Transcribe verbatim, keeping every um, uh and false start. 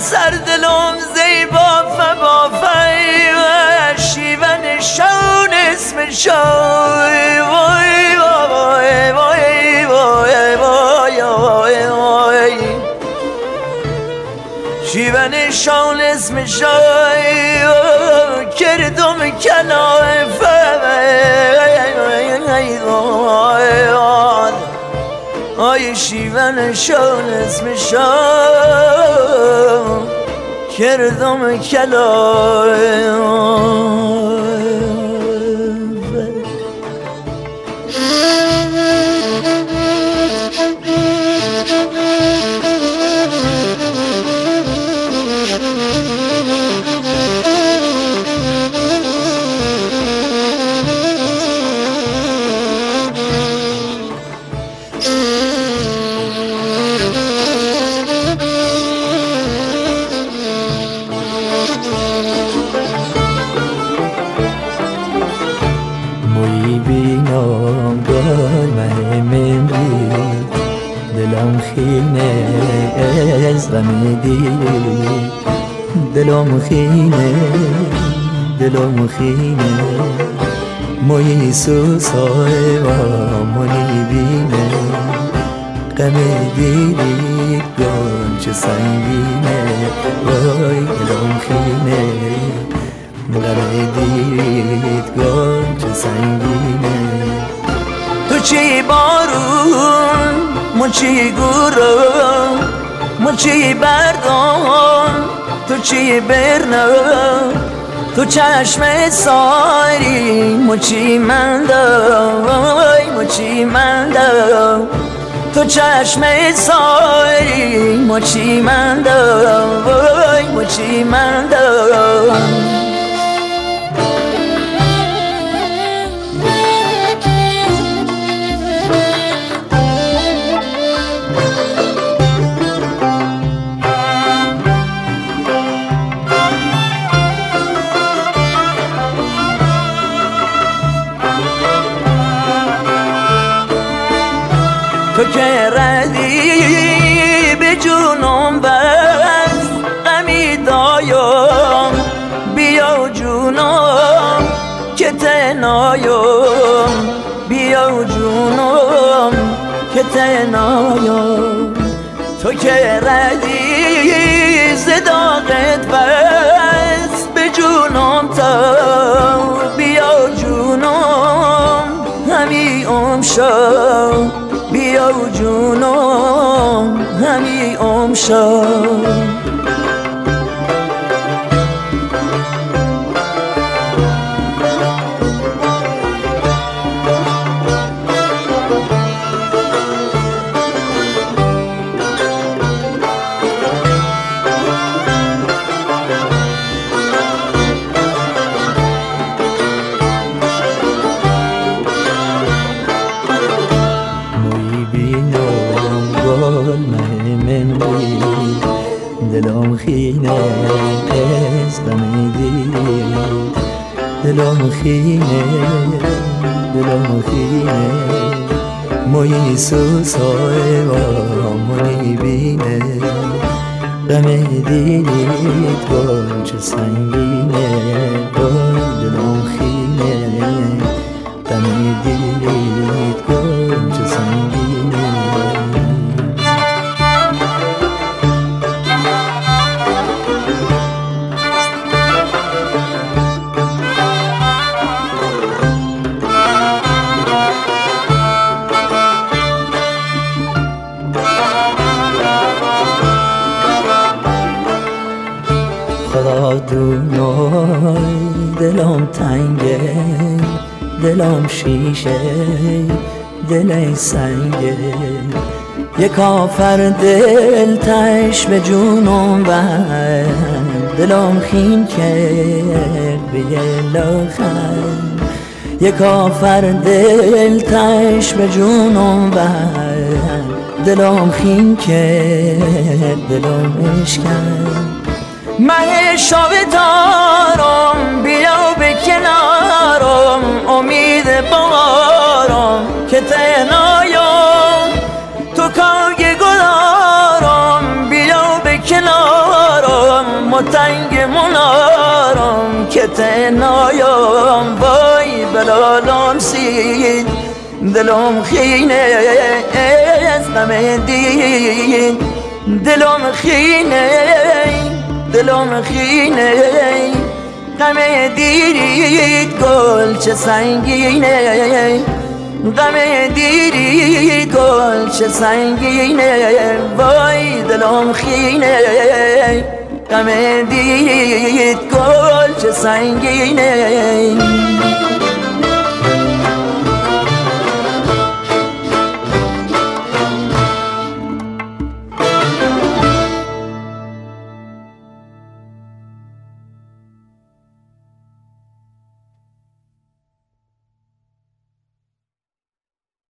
سردلم زیبا فبا فی شیون شون اسم شای وای وای وای وای وای وای وای شیون شون اسم شای کردم کلاه آی شیون شون اسم شام کردم کلاه بینام گل من دلم خینه از غم دیری دلم خینه دلم خینه موی سوسای و منی بینه غم دیری گل چه سنگینه وای دلم خینه غم دیریت گل چه سنگینه تو چی بارون من چی گورم من چی بردم تو چی برنم تو چشم ساری من چی مندم من چی مندم تو چشم ساری من چی مندم من چی مندم تو که ردی به جونم بست غمی دایم بیا جونم که تنایم بیا جونم که تنایم تو که ردی زداقت بست به جونم تا بیا جونم همی امشم بیا جونم همی امشم دلم خینه از غم دیری دلم خینه دلم خینه موی سوسای و منی بینه غم دیریت گل چه سنگینه دلم خینه غم دیریت گل چه سنگینه خدا دونای دلم تنگه دلم شیشه دل سنگه یک کافر دل تش به جونم بند دلم خین کرد به لاخن یک کافر دل تش به جونم بند دلم خین کرد دلم اشکن من شب تارم بیا به کنارم امید بارم که تنایم تو کاگ گلارم بیا به کنارم که تنهایم وای بلالم سید دلم خینه از غم دید دلم خینه دلم خینه غم دیرید گل چه سنگینه غم دیرید گل چه سنگینه وای دلم خینه غم دیرید گل چه سنگینه